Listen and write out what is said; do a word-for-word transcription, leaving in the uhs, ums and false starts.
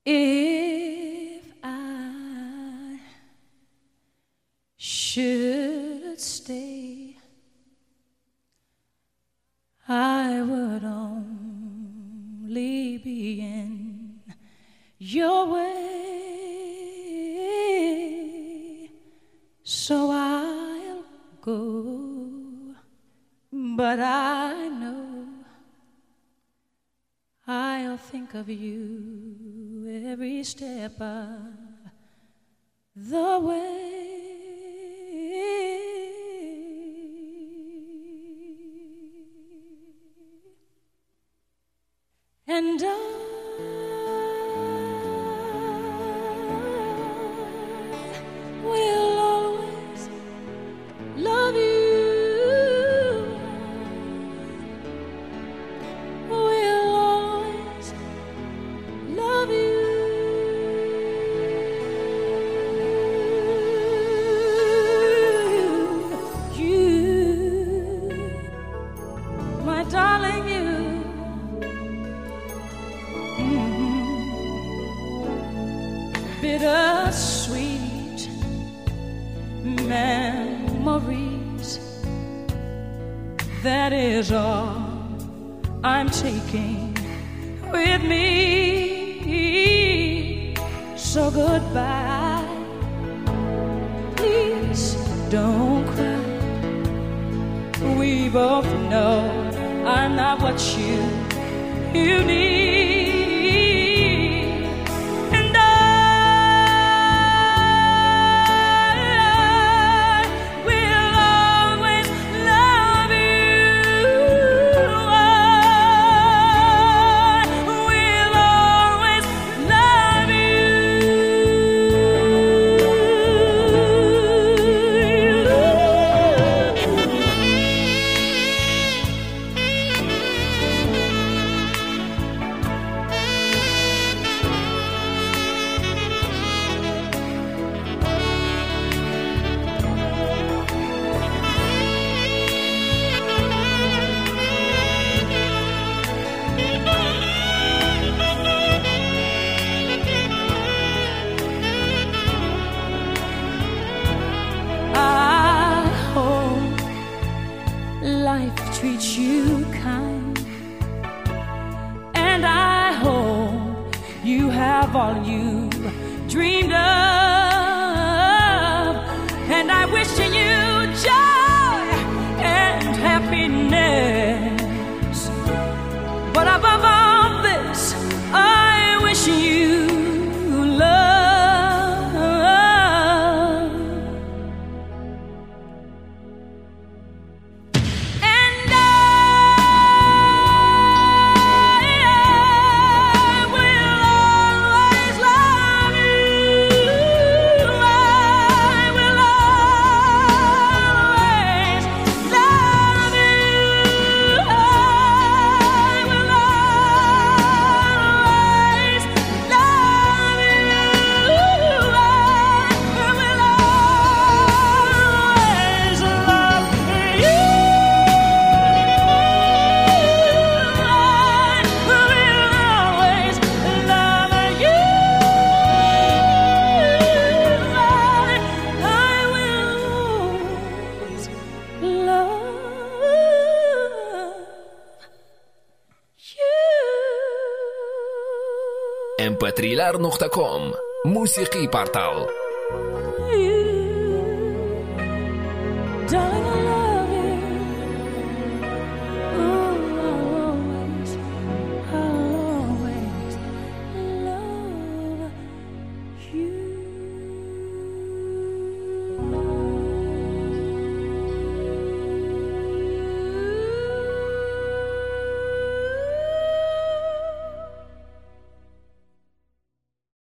If I should stay, I would only be in your way, so I'll go, but I know I'll think of you every step of the way. And I will always love you. Will always love you. You, my darling, you. Bittersweet memories, that is all I'm taking with me. So goodbye, please don't cry. We both know I'm not what you, you need. Life treats you kind, and I hope you have all you dreamed of, and I wish you joy and happiness, but above all this I wish you love. إم بي ثري دوت كوم موسيقي بارتال. Darling, I love